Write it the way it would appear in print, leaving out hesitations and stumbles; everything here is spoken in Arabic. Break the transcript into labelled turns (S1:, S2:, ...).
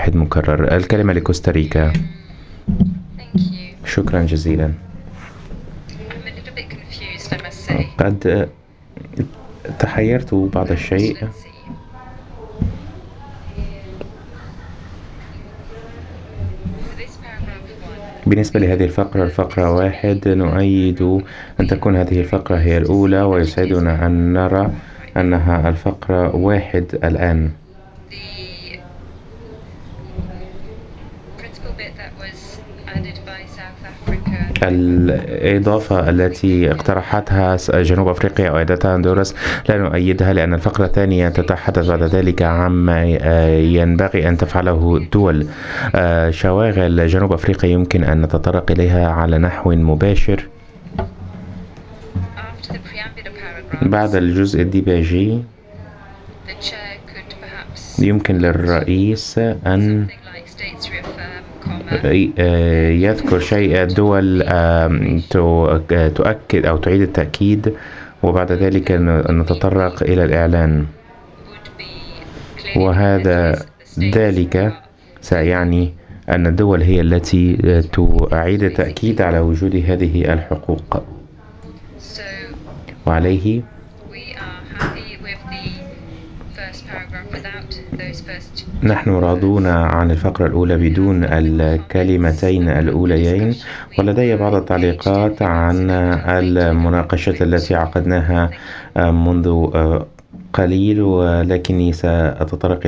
S1: واحد مكرر. الكلمة لكوستاريكا. شكرا جزيلا. قد تحيرت بعض الشيء بالنسبة لهذه الفقرة. الفقرة 1 نؤيد أن تكون هذه الفقرة هي الأولى، ويسعدنا أن نرى أنها الفقرة 1 الآن. الإضافة التي اقترحتها جنوب أفريقيا وأيضا هندوراس لا نؤيدها، لأن الفقرة الثانية تتحدث بعد ذلك عما ينبغي أن تفعله الدول. شواغل جنوب أفريقيا يمكن أن نتطرق إليها على نحو مباشر. بعد الجزء الديباجي يمكن للرئيس أن يذكر شيء دول تؤكد أو تعيد التأكيد، وبعد ذلك نتطرق إلى الإعلان، وهذا ذلك سيعني أن الدول هي التي تعيد التأكيد على وجود هذه الحقوق. وعليه نحن راضون عن الفقرة الأولى بدون الكلمتين الأوليين، ولدي بعض التعليقات عن المناقشة التي عقدناها منذ قليل، ولكني سأتطرق